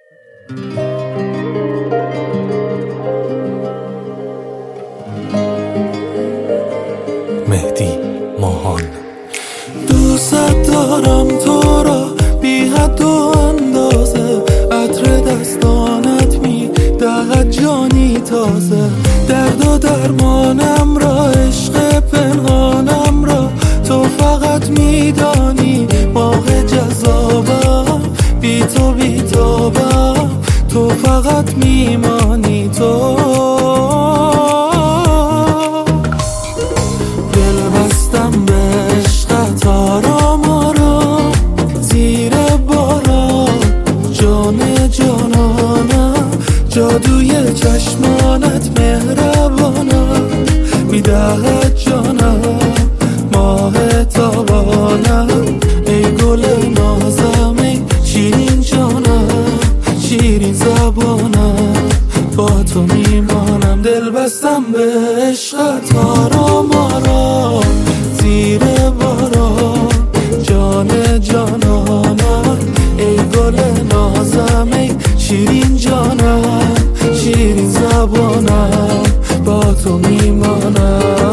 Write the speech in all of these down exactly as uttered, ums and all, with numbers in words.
مهدی ماهان. دوست دارم تو را بی حد و اندازه، عطر دستانت می دهد جانی تازه، درد و درمانم را، عشق پنهانم را تو فقط میدانی. ماه جذابم، بی تو بی تابم، تو فقط میمانی. تو دل بستم به عشقت، آرام آرام زیر باران، جان جانانم، جادوی چشمانت مهربانم، میدهد جانم ماه تابانم. ای گل نازم، ای شیرین جانم، شیرین زبانم، با تو میمانم. دل بستم به عشقت، آرام آرام زیر باران، جان جانانم، ای گل نازم، ای شیرین جانم، شیرین زبانم، با تو میمانم.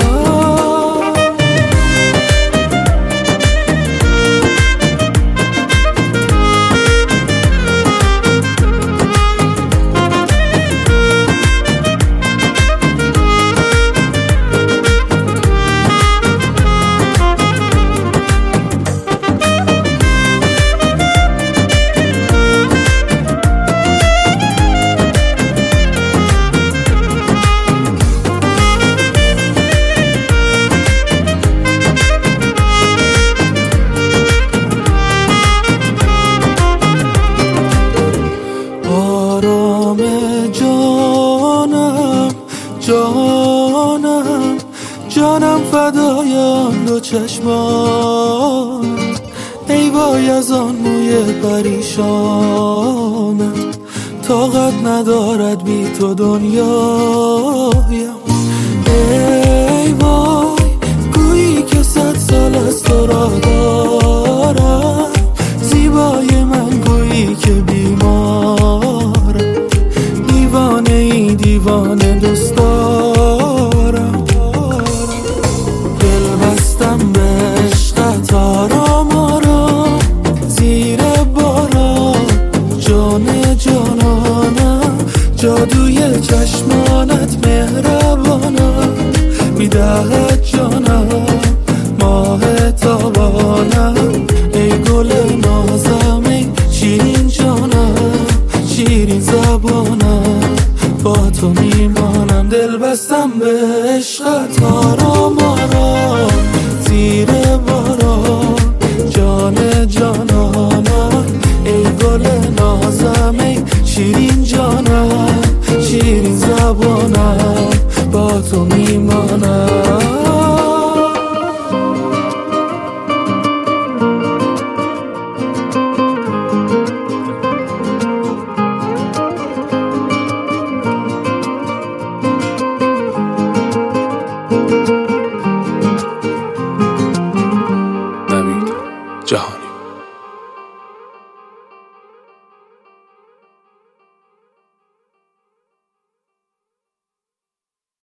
جانم جانم جانم فدای آن دو چشمان، ای وای از آن موی پریشانم، طاقت ندارد بی تو دنیایم.